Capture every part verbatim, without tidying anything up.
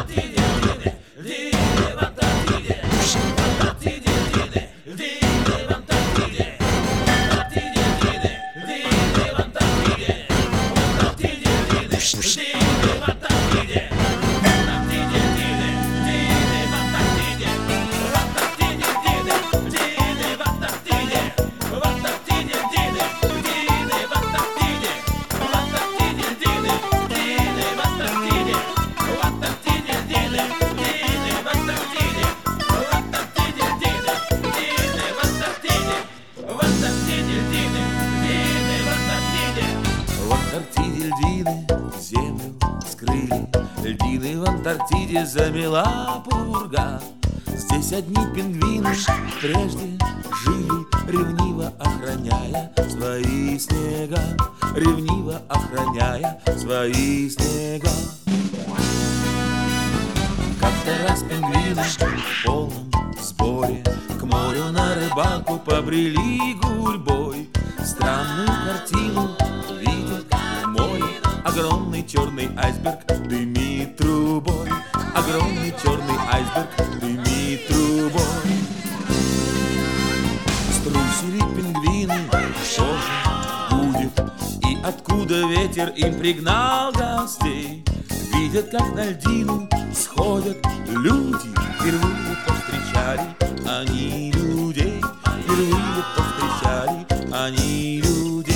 Землю скрыли льдины, в Антарктиде замела пурга. Здесь одни пингвины прежде жили, ревниво охраняя свои снега, ревниво охраняя свои снега. Как-то раз пингвины в полном сборе к морю на рыбалку побрели гурьбой. Странную картину видят в море. Огромный черный айсберг дымит трубой. Огромный черный айсберг дымит трубой. Струсили пингвины, что же будет? И откуда ветер им пригнал гостей? Видят, как на льдину сходят люди. Впервые повстречали они людей. Впервые повстречали они людей.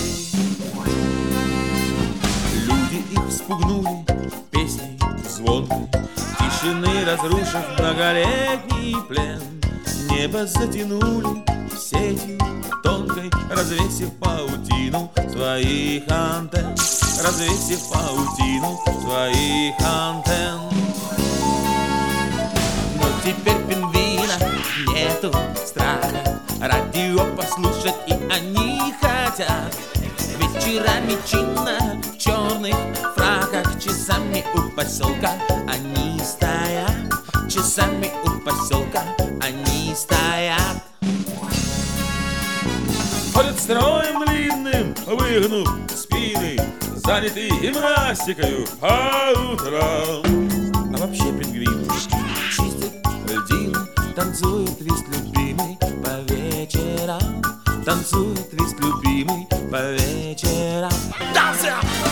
Их вспугнули песней звонкой, тишины разрушив многолетний плен. Небо затянули сетью тонкой, развесив паутину своих антенн, развесив паутину своих антенн. Но теперь пингвина нету страха, радио послушать и они хотят. Вечерами чинно в черных фраках, часами у поселка они стоят, часами у поселка они стоят. Ходят строем длинным, выгнув спины, заняты гимнастикою по утрам. А вообще пингвины чистят льдину, танцует вист любимый по вечерам, танцует вист любимый по вечерам. Танцы!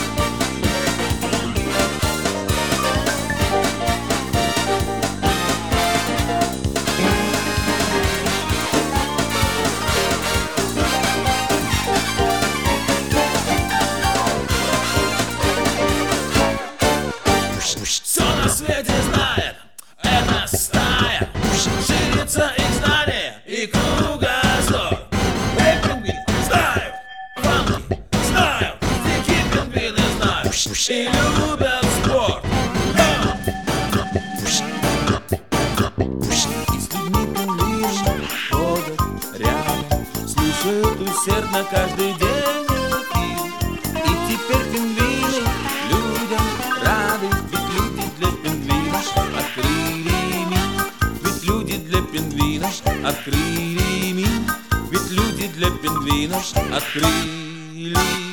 Все на свете знает эта стая, ширится их знание и кругозор. Эй, пингвин, знают, фанки знают, дикие пингвины знают и любят спорт. И с людьми пингвины ходят рядом, слушают усердно каждый день эфир. И теперь пингвины людям рады, ведь люди для пингвинов открыли мир. Ведь люди для пингвинов открыли мир. Ведь люди для пингвинов открыли